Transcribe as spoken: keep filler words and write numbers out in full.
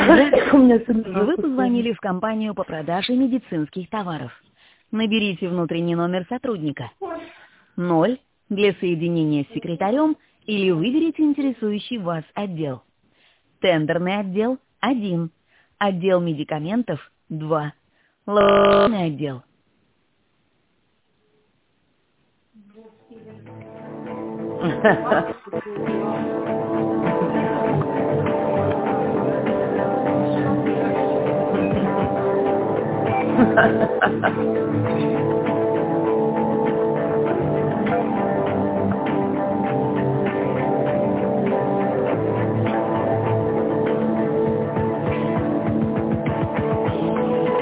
Вы позвонили в компанию по продаже медицинских товаров. Наберите внутренний номер сотрудника. ноль для соединения с секретарем или выберите интересующий вас отдел. Тендерный отдел – один. Отдел медикаментов – два. Логистический отдел. Ha ha ha ha.